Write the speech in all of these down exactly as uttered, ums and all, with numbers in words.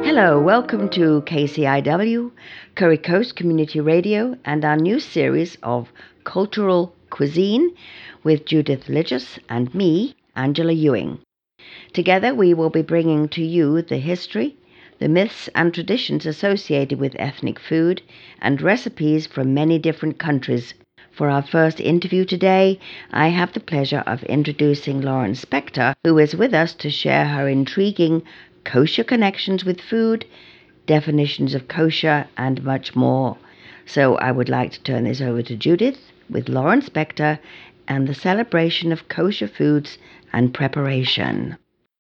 Hello, welcome to K C I W, Curry Coast Community Radio, and our new series of Cultural Cuisine with Judith Liggess and me, Angela Ewing. Together we will be bringing to you the history, the myths and traditions associated with ethnic food, and recipes from many different countries. For our first interview today, I have the pleasure of introducing Lauren Spector, who is with us to share her intriguing kosher connections with food, definitions of kosher, and much more. So I would like to turn this over to Judith with Lauren Spector and the celebration of kosher foods and preparation.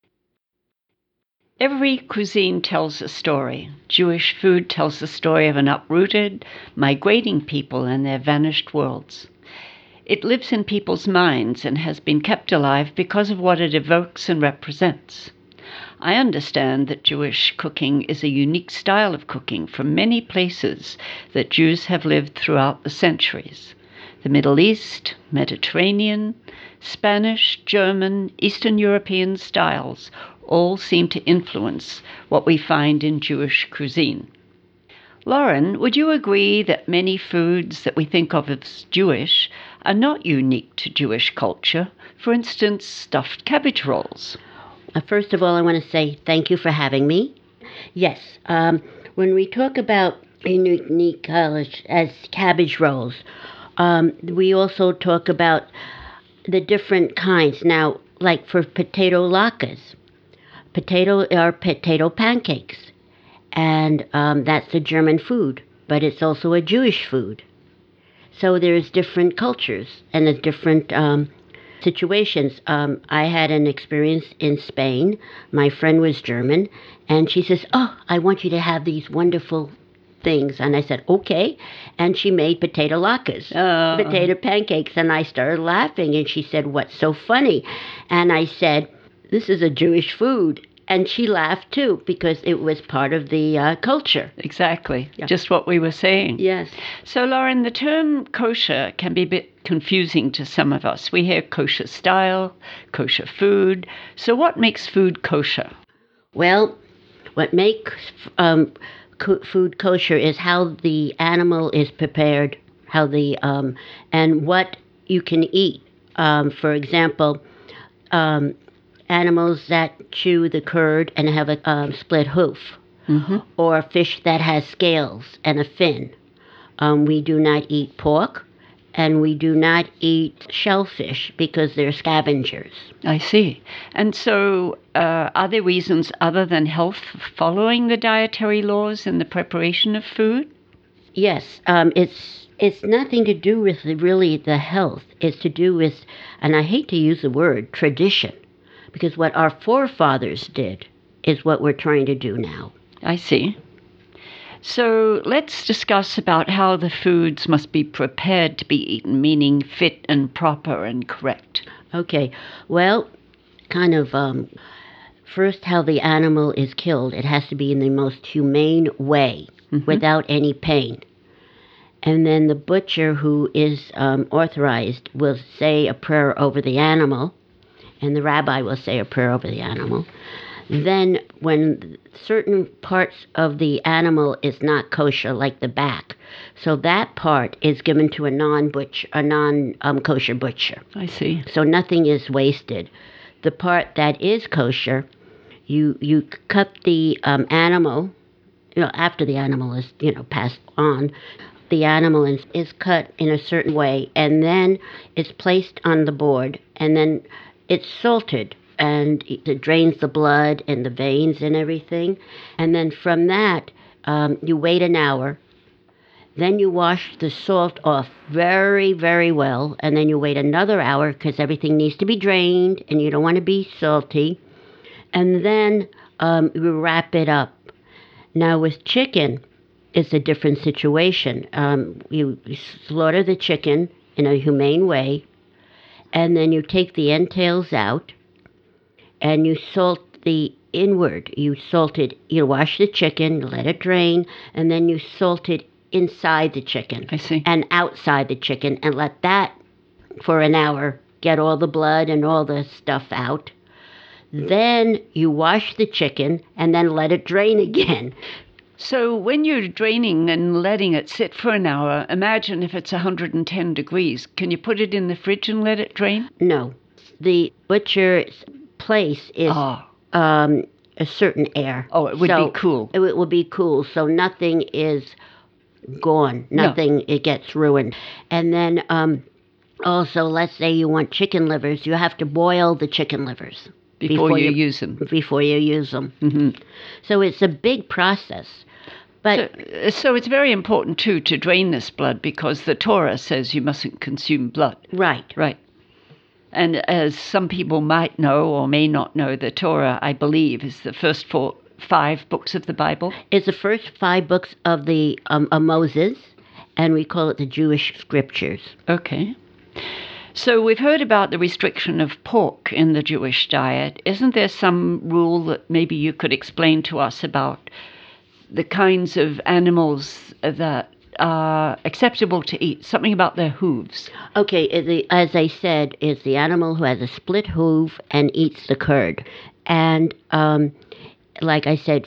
Every cuisine tells a story. Jewish food tells the story of an uprooted, migrating people and their vanished worlds. It lives in people's minds and has been kept alive because of what it evokes and represents. I understand that Jewish cooking is a unique style of cooking from many places that Jews have lived throughout the centuries. The Middle East, Mediterranean, Spanish, German, Eastern European styles all seem to influence what we find in Jewish cuisine. Lauren, would you agree that many foods that we think of as Jewish are not unique to Jewish culture? For instance, stuffed cabbage rolls. Uh, first of all, I want to say thank you for having me. Yes, um, when we talk about unique college as cabbage rolls, um, we also talk about the different kinds. Now, like for potato latkes, potato are potato pancakes, and um, that's a German food, but it's also a Jewish food. So there's different cultures and there's different um, situations. Um, I had an experience in Spain. My friend was German, and she says, "Oh, I want you to have these wonderful things." And I said, "Okay." And she made potato latkes, Oh. potato pancakes, and I started laughing. And she said, "What's so funny?" And I said, "This is a Jewish food." And she laughed too, because it was part of the uh, culture. Exactly, Yeah. Just what we were saying. Yes. So, Lauren, the term kosher can be a bit confusing to some of us. We hear kosher style, kosher food. So what makes food kosher? Well, what makes um, co- food kosher is how the animal is prepared, how the um, and what you can eat. Um, for example, um, animals that chew the curd and have a um, split hoof, Mm-hmm. or fish that has scales and a fin. Um, we do not eat pork, and we do not eat shellfish because they're scavengers. I see. And so uh, are there reasons other than health for following the dietary laws in the preparation of food? Yes, um, it's it's nothing to do with the, really the health. It's to do with, and I hate to use the word, tradition, because what our forefathers did is what we're trying to do now. I see. So let's discuss about how the foods must be prepared to be eaten, meaning fit and proper and correct. Okay, well, kind of um, first how the animal is killed. It has to be in the most humane way, Mhm. without any pain. And then the butcher who is um, authorized will say a prayer over the animal, and the rabbi will say a prayer over the animal. Then when certain parts of the animal is not kosher, like the back, so that part is given to a non-butcher, a non-kosher um, butcher. I see. So nothing is wasted. The part that is kosher, you you cut the um, animal, you know, after the animal is, you know, passed on, the animal is, is cut in a certain way, and then it's placed on the board, and then it's salted, and it drains the blood and the veins and everything. And then from that, um, you wait an hour. Then you wash the salt off very, very well, and then you wait another hour because everything needs to be drained, and you don't want to be salty. And then um, you wrap it up. Now with chicken, it's a different situation. Um, you slaughter the chicken in a humane way, and then you take the entrails out, and you salt the inward. You salt it, you wash the chicken, let it drain, and then you salt it inside the chicken. I see. And outside the chicken, and let that for an hour get all the blood and all the stuff out. Then you wash the chicken and then let it drain again. So when you're draining and letting it sit for an hour, imagine if it's one hundred ten degrees. Can you put it in the fridge and let it drain? No. The butcher's place is Oh, um, a certain air. oh it would So be cool. It will be cool, so nothing is gone. No. Nothing, it gets ruined. And then um, also, let's say you want chicken livers, you have to boil the chicken livers Before, before you, you- use them. before you use them. hmm So it's a big process. But So, so it's very important, too, to drain this blood because the Torah says you mustn't consume blood. right, Right. And as some people might know or may not know, the Torah, I believe, is the first four, five books of the Bible. it's the first five books of the um, of Moses, and we call it the Jewish scriptures. Okay. So we've heard about the restriction of pork in the Jewish diet. Isn't there some rule that maybe you could explain to us about the kinds of animals that are acceptable to eat? Something about their hooves. Okay, uh, the, as I said, it's the animal who has a split hoof and eats the curd. And um, like I said,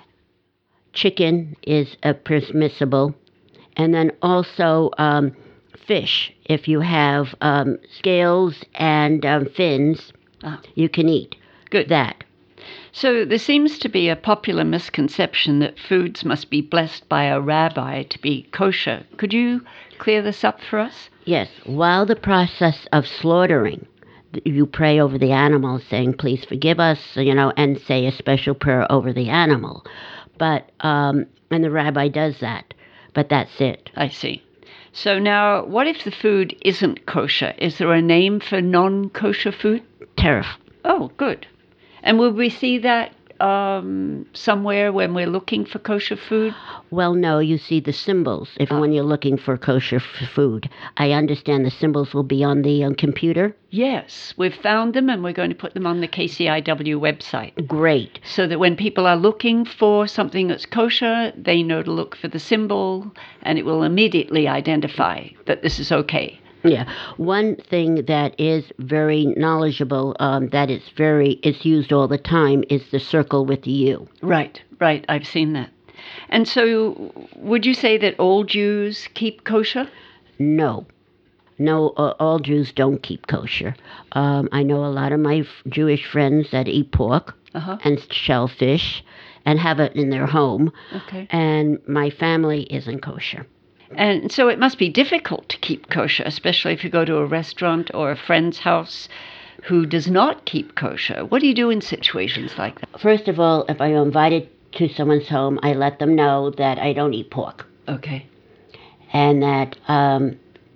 chicken is uh, permissible. And then also um, fish. If you have um, scales and um, fins, Ah. you can eat Good. that. So there seems to be a popular misconception that foods must be blessed by a rabbi to be kosher. Could you clear this up for us? Yes, while the process of slaughtering, th- you pray over the animal saying, please forgive us, you know, and say a special prayer over the animal. But, um, and the rabbi does that, but that's it. I see. So now, what if the food isn't kosher? Is there a name for non-kosher food? Tariff. Oh, good. And will we see that um, somewhere when we're looking for kosher food? Well, no, you see the symbols if when you're looking for kosher f- food. I understand the symbols will be on the um, computer. Yes, we've found them and we're going to put them on the K C I W website Great. so that when people are looking for something that's kosher, they know to look for the symbol and it will immediately identify that this is okay. Yeah. One thing that is very knowledgeable, um, that is very, it's used all the time, is the circle with the U. Right, right. I've seen that. And so would you say that all Jews keep kosher? No. No, uh, all Jews don't keep kosher. Um, I know a lot of my f- Jewish friends that eat pork Uh-huh. and shellfish and have it in their home, Okay. and my family isn't kosher. And so it must be difficult to keep kosher, especially if you go to a restaurant or a friend's house who does not keep kosher. What do you do in situations like that? First of all, if I'm invited to someone's home, I let them know that I don't eat pork. Okay. And that, um,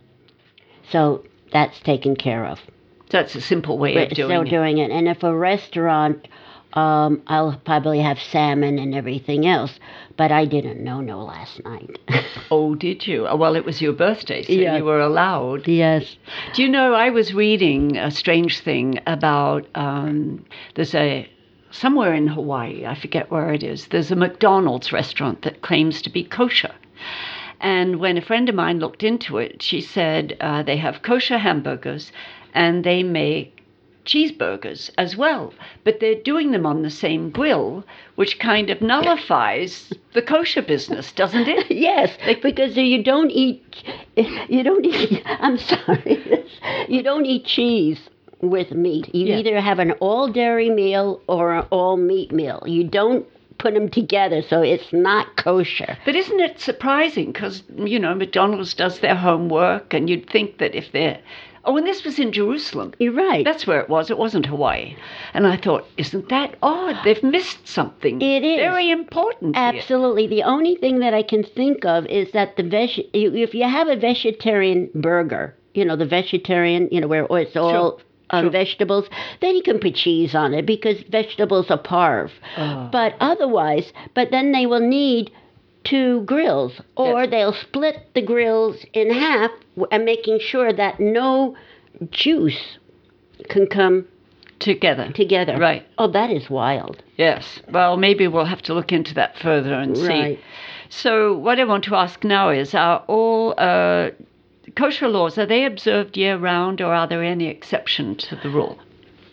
so that's taken care of. So that's a simple way of We're doing still it. doing it. And if a restaurant, um, I'll probably have salmon and everything else. But I didn't know no last night. Oh, did you? Oh, well, it was your birthday, so Yeah. you were allowed. Yes. Do you know, I was reading a strange thing about, um, there's a, somewhere in Hawaii, I forget where it is, there's a McDonald's restaurant that claims to be kosher. And when a friend of mine looked into it, she said uh, they have kosher hamburgers and they make cheeseburgers as well, but they're doing them on the same grill, which kind of nullifies the kosher business, doesn't it? Yes, because you don't eat, you don't eat, I'm sorry, you don't eat cheese with meat. You Yeah. either have an all dairy meal or an all meat meal. You don't put them together, so it's not kosher. But isn't it surprising? Because, you know, McDonald's does their homework, and you'd think that if they're... Oh, and this was in Jerusalem. You're right. That's where it was. It wasn't Hawaii. And I thought, isn't that odd? They've missed something. It is. Very important here. Absolutely. The only thing that I can think of is that the veg- if you have a vegetarian burger, you know, the vegetarian, you know, where it's all Sure. um, Sure. vegetables, then you can put cheese on it because vegetables are parve. Oh. But otherwise, but then they will need two grills, or Yes. they'll split the grills in half w- and making sure that no juice can come Together. together. Right. Oh, that is wild. Yes. Well, maybe we'll have to look into that further and see. Right. So what I want to ask now is, are all uh, kosher laws, are they observed year-round, or are there any exception to the rule?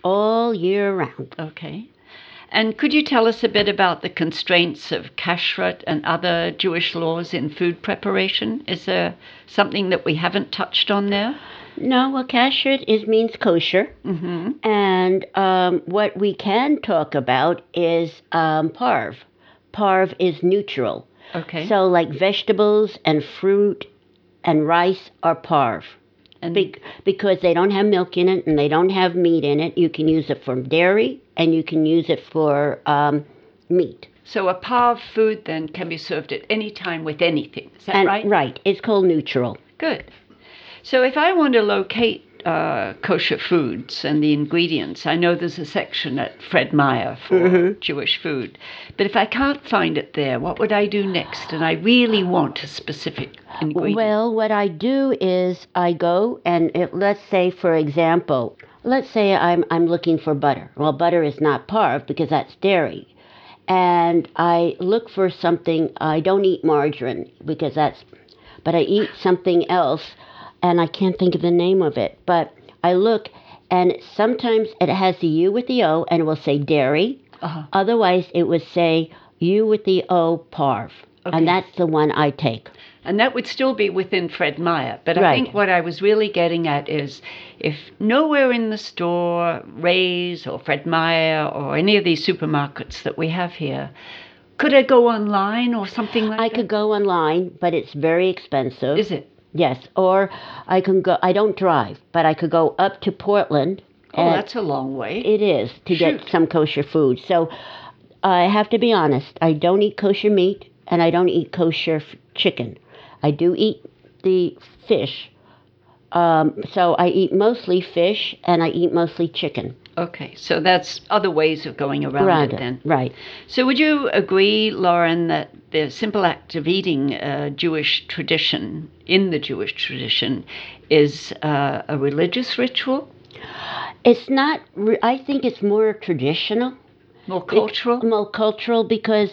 all year round. Okay. And could you tell us a bit about the constraints of kashrut and other Jewish laws in food preparation? Is there something that we haven't touched on there? No, well, kashrut is means kosher, Mm-hmm. and um, what we can talk about is um, parv. Parv is neutral. Okay. So, like vegetables and fruit and rice are parv. and Be- because they don't have milk in it and they don't have meat in it. You can use it for dairy and you can use it for um, meat. so a parv food then can be served at any time with anything. Is that And, right? Right. It's called neutral. Good. So if I want to locate uh, kosher foods and the ingredients, I know there's a section at Fred Meyer for Mhm. Jewish food. But if I can't find it there, what would I do next? And I really want a specific ingredient. Well, what I do is I go and it, let's say, for example, let's say I'm I'm looking for butter. Well, butter is not parv because that's dairy. And I look for something. I don't eat margarine because that's, but I eat something else, and I can't think of the name of it. But I look, and sometimes it has the U with the O, and it will say dairy. Uh-huh. Otherwise, it would say U with the O, parv. Okay. And that's the one I take. And that would still be within Fred Meyer. But I Right. think what I was really getting at is if nowhere in the store, Ray's or Fred Meyer or any of these supermarkets that we have here, could I go online or something like I that? could go online, but it's very expensive. Is it? Yes. Or I can go, I don't drive, but I could go up to Portland. Oh, and that's a long way. It is, to Shoot. get some kosher food. So I have to be honest, I don't eat kosher meat and I don't eat kosher f- chicken. I do eat the fish. Um, so I eat mostly fish and I eat mostly chicken. Okay, so that's other ways of going around right. it then. Right. So would you agree, Lauren, that the simple act of eating a Jewish tradition, in the Jewish tradition, is uh, a religious ritual? It's not, re- I think it's more traditional. More cultural? It, more cultural because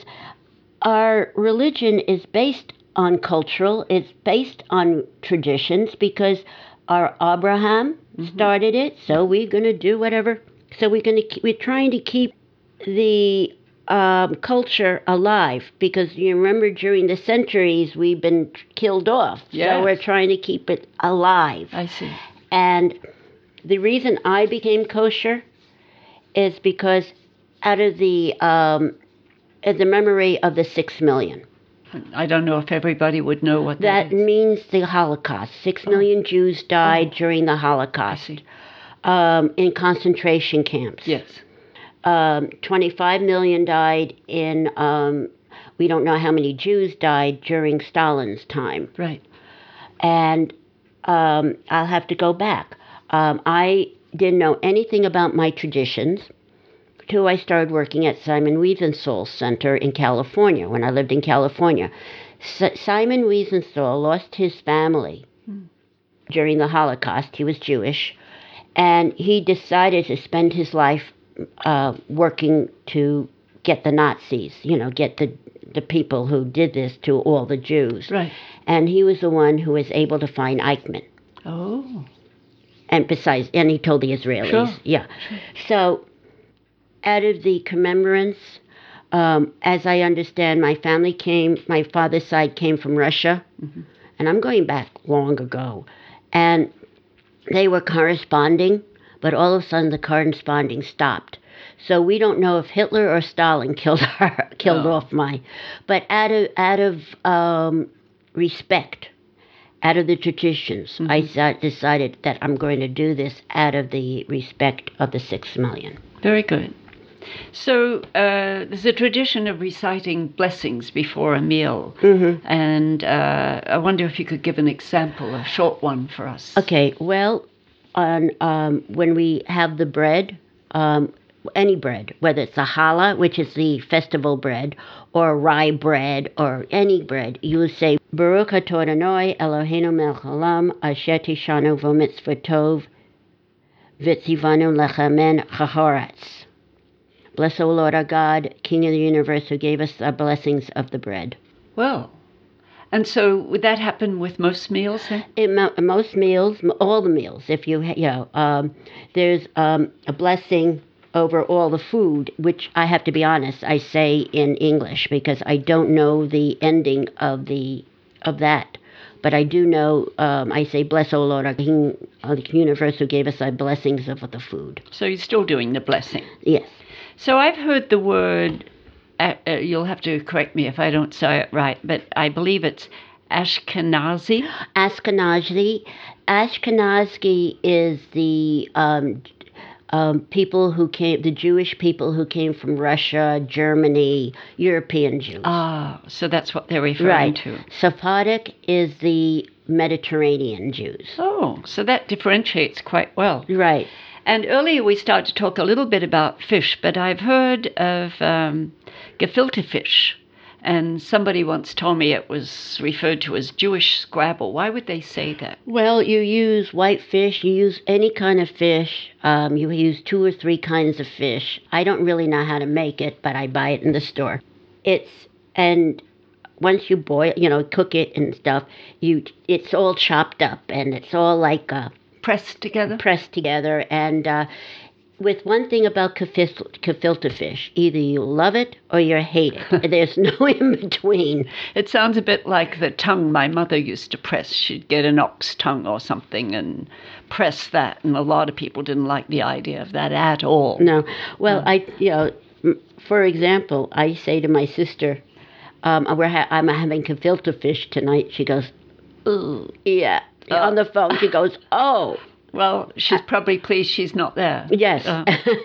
our religion is based on cultural, it's based on traditions because our Abraham Mm-hmm. started it, so we're going to do whatever. So we're going to we're trying to keep the um, culture alive because you remember during the centuries we've been killed off. Yes. So we're trying to keep it alive. I see. And the reason I became kosher is because out of the um, as a memory of the six million. I don't know if everybody would know what that, That is. means the Holocaust. Six million Jews died Oh. during the I Holocaust see. um, in concentration camps. Yes. Um, twenty-five million died in, um, we don't know how many Jews died during Stalin's time. Right. And um, I'll have to go back. Um, I didn't know anything about my traditions till I started working at Simon Wiesenthal Center in California when I lived in California. S- Simon Wiesenthal lost his family Hmm. during the Holocaust. He was Jewish, and he decided to spend his life uh, working to get the Nazis, you know, get the the people who did this to all the Jews. Right. And he was the one who was able to find Eichmann. Oh. And besides, and he told the Israelis. Sure. Yeah. So, out of the commemorants, um, as I understand, my family came, my father's side came from Russia. Mm-hmm. And I'm going back long ago. And they were corresponding, but all of a sudden the corresponding stopped. So we don't know if Hitler or Stalin killed her, killed Oh. off my. But out of out of um, respect, out of the traditions, Mm-hmm. I sa- decided that I'm going to do this out of the respect of the six million. Very good. So uh, there's a tradition of reciting blessings before a meal. Mm-hmm. And uh, I wonder if you could give an example, a short one for us. Okay, well, on um, when we have the bread, um, any bread, whether it's a challah, which is the festival bread, or rye bread, or any bread, you will say, Baruch atah Adonai Eloheinu melech haolam asher tishanu v'mitzvot tov v'tzivanu lechamen chahoretz. Bless, O Lord our God, King of the universe, who gave us the blessings of the bread. Well, And so would that happen with most meals then? In mo- most meals, m- all the meals, if you, ha- you know, um, there's um, a blessing over all the food, which I have to be honest, I say in English because I don't know the ending of the of that. But I do know, um, I say, bless, O Lord, our King, uh, the universe who gave us thy blessings of the food. So you're still doing the blessing. Yes. So I've heard the word, uh, uh, you'll have to correct me if I don't say it right, but I believe it's Ashkenazi. Ashkenazi. Ashkenazi is the um, um, people who came, the Jewish people who came from Russia, Germany, European Jews. Ah, so that's what they're referring right. to. Sephardic is the Mediterranean Jews. Oh, so that differentiates quite well. Right. And earlier we started to talk a little bit about fish, but I've heard of um, gefilte fish. And somebody once told me it was referred to as Jewish Scrabble. Why would they say that? Well, you use white fish, you use any kind of fish. Um, you use two or three kinds of fish. I don't really know how to make it, but I buy it in the store. It's, and once you boil, you know, cook it and stuff, you it's all chopped up and it's all like uh, pressed together. Pressed together, and uh, with one thing about gefilte, gefilte fish, either you love it or you hate it. There's no in between. It sounds a bit like the tongue my mother used to press. She'd get an ox tongue or something and press that, and a lot of people didn't like the idea of that at all. No. Well, I, you know, for example, I say to my sister, um, we're ha- I'm having gefilte fish tonight. She goes, ooh, yeah. Uh, On the phone, she goes, oh. Well, she's probably pleased she's not there. Yes. Uh,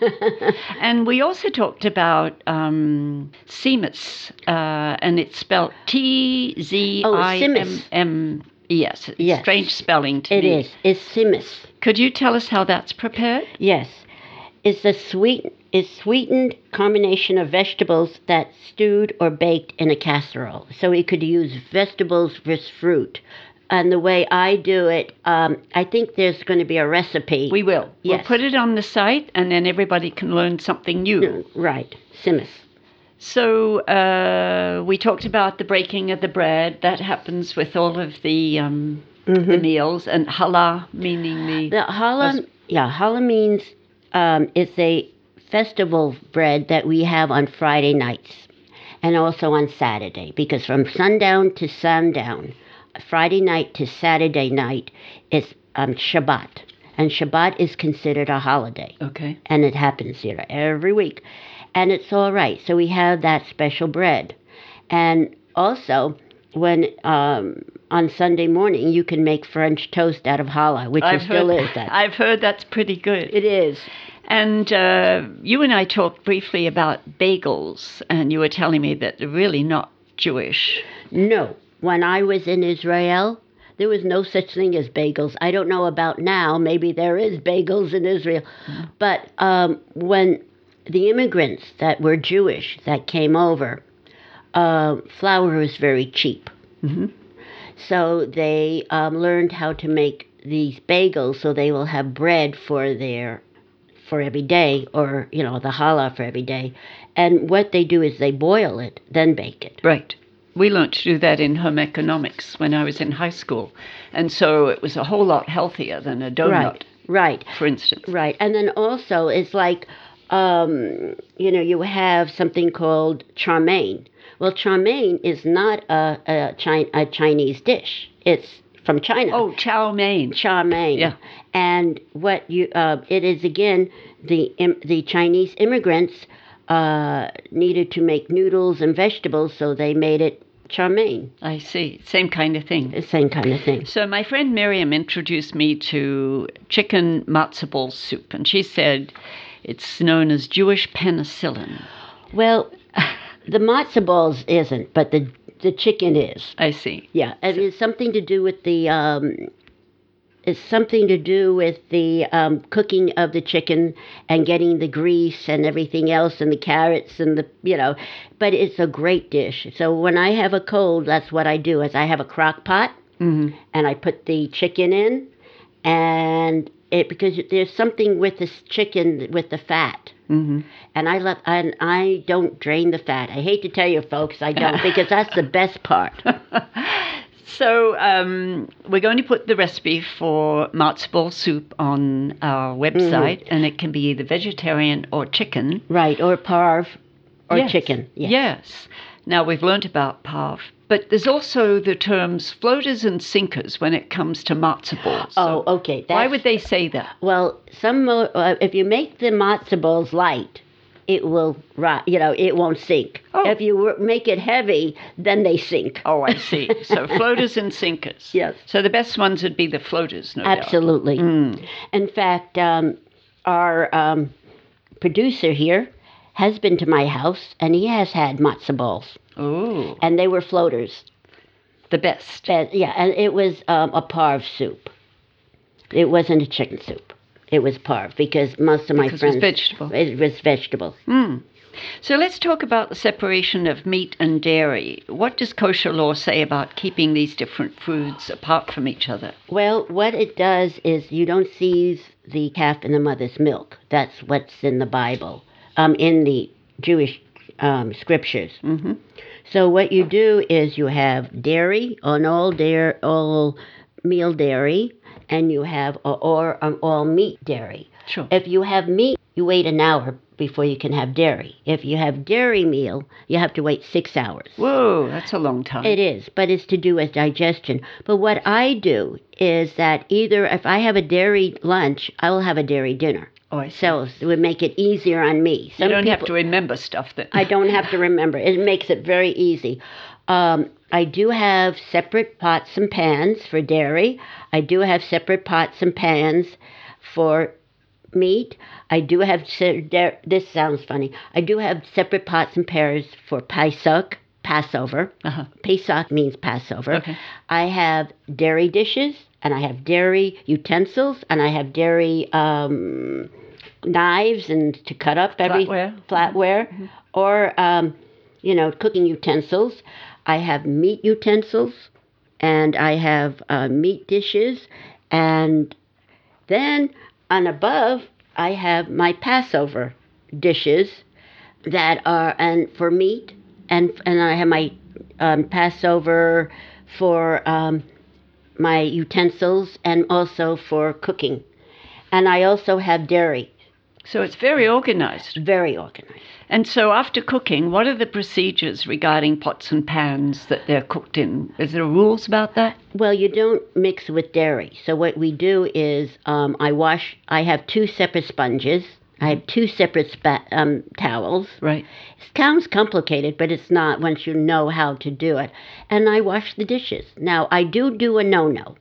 and we also talked about um, Tzimmus, uh, and it's spelled T Z I M M E S. It's yes. strange spelling to it me. It is. It's Tzimmus. Could you tell us how that's prepared? Yes. It's a sweet, it's sweetened combination of vegetables that's stewed or baked in a casserole. So you could use vegetables versus fruit. And the way I do it, um, I think there's going to be a recipe. We will. Yes. We'll put it on the site, and then everybody can learn something new. Right. Tzimmus. So uh, we talked about the breaking of the bread. That happens with all of the um, mm-hmm. the meals. And challah, meaning the... The challah, was, yeah, challah means um, it's a festival bread that we have on Friday nights and also on Saturday. Because from sundown to sundown... Friday night to Saturday night is um, Shabbat. And Shabbat is considered a holiday. Okay. And it happens here every week. And it's all right. So we have that special bread. And also, when um, on Sunday morning, you can make French toast out of challah, which I've is still heard, is that. I've heard that's pretty good. It is. And uh, you and I talked briefly about bagels, and you were telling me that they're really not Jewish. No. When I was in Israel, there was no such thing as bagels. I don't know about now. Maybe there is bagels in Israel. Mm-hmm. But um, when the immigrants that were Jewish that came over, uh, flour was very cheap. Mm-hmm. So they um, learned how to make these bagels so they will have bread for their for every day, or, you know, the challah for every day. And what they do is they boil it, then bake it. Right. We learned to do that in home economics when I was in high school. And so it was a whole lot healthier than a donut, right, right. for instance. Right. And then also it's like, um, you know, you have something called chow mein. Well, chow mein is not a, a, Chi- a Chinese dish. It's from China. Oh, chow mein. Chow mein. Yeah. And what you, uh, it is, again, the im- the Chinese immigrants uh, needed to make noodles and vegetables, so they made it chow mein. I see. Same kind of thing. The same kind of thing. So my friend Miriam introduced me to chicken matzo ball soup, and she said it's known as Jewish penicillin. Well, the matzo balls isn't, but the the chicken is. I see. Yeah, it is something to do with the... Um, It's something to do with the um, cooking of the chicken and getting the grease and everything else and the carrots and the, you know, but it's a great dish. So when I have a cold, that's what I do, is I have a crock pot, mm-hmm. and I put the chicken in, and it because there's something with this chicken with the fat. Mm-hmm. And I let and I don't drain the fat. I hate to tell you, folks, I don't because that's the best part. So um, we're going to put the recipe for matzo ball soup on our website, mm-hmm. and it can be either vegetarian or chicken. Right, or parve or yes. chicken. Yes. yes. Now, we've learned about parve, but there's also the terms floaters and sinkers when it comes to matzo balls. So oh, okay. That's, why would they say that? Well, some uh, if you make the matzo balls light, it will, you know, it won't sink. Oh. If you make it heavy, then they sink. Oh, I see. So floaters and sinkers. Yes. So the best ones would be the floaters, no Absolutely. doubt. Mm. In fact, um, our um, producer here has been to my house, and he has had matzo balls. Oh. And they were floaters. The best. But, yeah, and it was um, a parve soup. It wasn't a chicken soup. It was parve because most of my because friends... it was vegetable. It was vegetable. Mm. So let's talk about the separation of meat and dairy. What does kosher law say about keeping these different foods apart from each other? Well, what it does is you don't seize the calf in the mother's milk. That's what's in the Bible, um, in the Jewish um, scriptures. Mm-hmm. So what you do is you have dairy, an all dairy, all meal dairy, and you have a, or an all meat dairy. Sure. If you have meat, you wait an hour before you can have dairy. If you have dairy meal, you have to wait six hours. Whoa, that's a long time. It is, but it's to do with digestion. But what I do is that either if I have a dairy lunch, I will have a dairy dinner. Oh, I see. So it would make it easier on me. Some you don't people, have to remember stuff that... I don't have to remember. It makes it very easy. Um, I do have separate pots and pans for dairy. I do have separate pots and pans for meat. I do have, this sounds funny, I do have separate pots and pans for Pesach, Passover. Uh-huh. Pesach means Passover. Okay. I have dairy dishes, and I have dairy utensils, and I have dairy um, knives and to cut up every flatware, flatware mm-hmm. or, um, you know, cooking utensils. I have meat utensils, and I have uh, meat dishes, and then on above, I have my Passover dishes that are and for meat, and and I have my um, Passover for um, my utensils and also for cooking. And I also have dairy. So it's very organized. Very organized. And so after cooking, what are the procedures regarding pots and pans that they're cooked in? Is there rules about that? Well, you don't mix with dairy. So what we do is um, I wash, I have two separate sponges. I have two separate spa- um, towels. Right. It sounds complicated, but it's not once you know how to do it. And I wash the dishes. Now, I do do a no-no.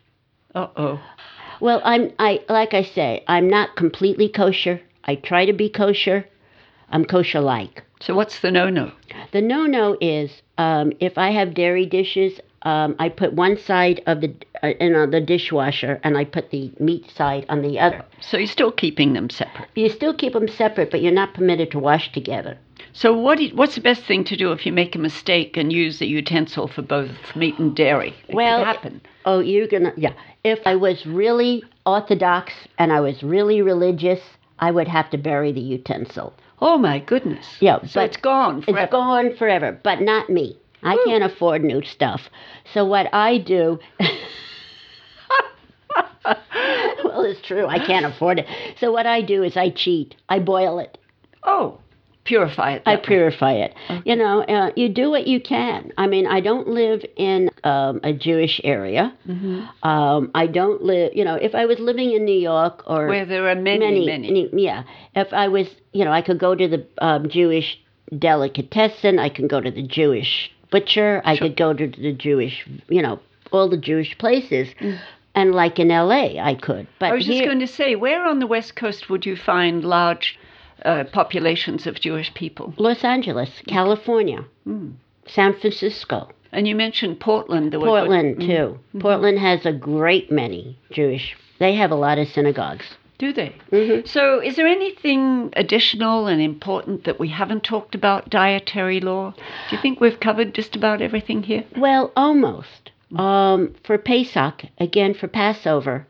Uh-oh. Well, I'm, I like I say, I'm not completely kosher. I try to be kosher. I'm kosher-like. So what's the no-no? The no-no is um, if I have dairy dishes, um, I put one side of the uh, in uh, the dishwasher, and I put the meat side on the other. So you're still keeping them separate? You still keep them separate, but you're not permitted to wash together. So what? Do you, what's the best thing to do if you make a mistake and use the utensil for both meat and dairy? It well, could happen. Oh, you're gonna yeah. If I was really orthodox and I was really religious, I would have to bury the utensil. Oh, my goodness. Yeah. So but it's gone forever. It's gone forever, but not me. I Ooh. Can't afford new stuff. So what I do... well, it's true. I can't afford it. So what I do is I cheat. I boil it. Oh, purify it. I way. purify it. Okay. You know, uh, you do what you can. I mean, I don't live in um, a Jewish area. Mm-hmm. Um, I don't live, you know, if I was living in New York or... Where there are many, many. many. Yeah. If I was, you know, I could go to the um, Jewish delicatessen. I can go to the Jewish butcher. I Sure. could go to the Jewish, you know, all the Jewish places. Mm. And like in L A, I could. But I was here, just going to say, where on the West Coast would you find large uh, populations of Jewish people? Los Angeles, California, mm. San Francisco. And you mentioned Portland. There Portland, were, too. Mm-hmm. Portland has a great many Jewish. They have a lot of synagogues. Do they? Mm-hmm. So is there anything additional and important that we haven't talked about dietary law? Do you think we've covered just about everything here? Well, almost. Um, for Pesach, again for Passover,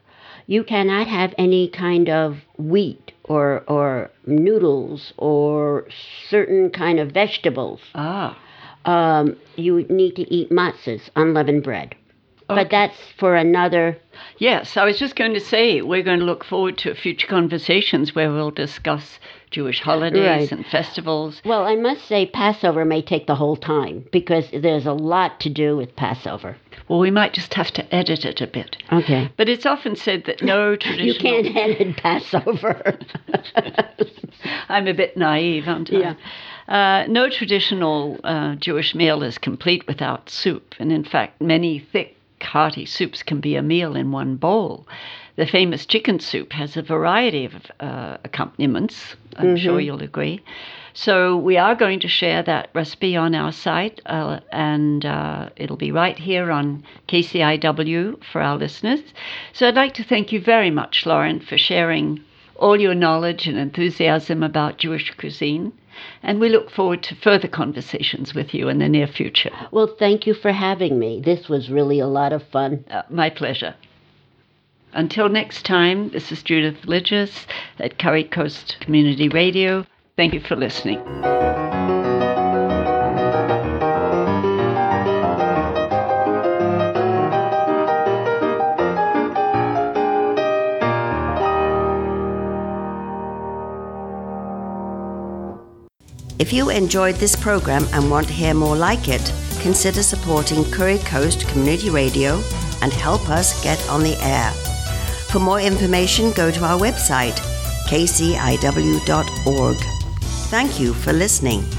you cannot have any kind of wheat or or noodles or certain kind of vegetables. Ah. Um, you need to eat matzahs, unleavened bread. Okay. But that's for another... Yes, I was just going to say, we're going to look forward to future conversations where we'll discuss Jewish holidays Right. and festivals. Well, I must say Passover may take the whole time because there's a lot to do with Passover. Well, we might just have to edit it a bit. Okay. But it's often said that no traditional... You can't edit Passover. I'm a bit naive, aren't I? Yeah. Uh, no traditional uh, Jewish meal is complete without soup. And in fact, many thick, hearty soups can be a meal in one bowl. The famous chicken soup has a variety of uh, accompaniments. I'm Mm-hmm. sure you'll agree. So we are going to share that recipe on our site, uh, and uh, it'll be right here on K C I W for our listeners. So I'd like to thank you very much, Lauren, for sharing all your knowledge and enthusiasm about Jewish cuisine. And we look forward to further conversations with you in the near future. Well, thank you for having me. This was really a lot of fun. Uh, my pleasure. Until next time, this is Judith Lidges at Curry Coast Community Radio. Thank you for listening. If you enjoyed this program and want to hear more like it, consider supporting Curry Coast Community Radio and help us get on the air. For more information, go to our website, k c i w dot org. Thank you for listening.